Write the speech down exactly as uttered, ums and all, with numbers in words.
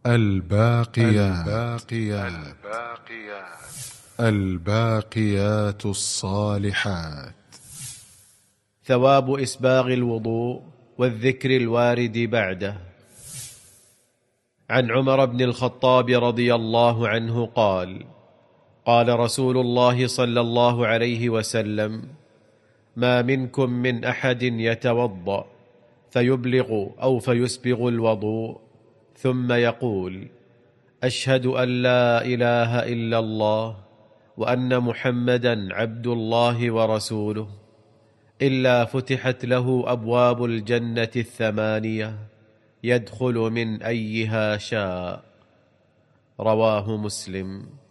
الباقيات الباقيات الباقيات الصالحات. ثواب إسباغ الوضوء والذكر الوارد بعده. عن عمر بن الخطاب رضي الله عنه قال: قال رسول الله صلى الله عليه وسلم: ما منكم من أحد يتوضأ فيبلغ أو فيسبغ الوضوء ثم يقول: أشهد أن لا إله إلا الله وأن محمدا عبد الله ورسوله، إلا فتحت له أبواب الجنة الثمانية يدخل من أيها شاء. رواه مسلم.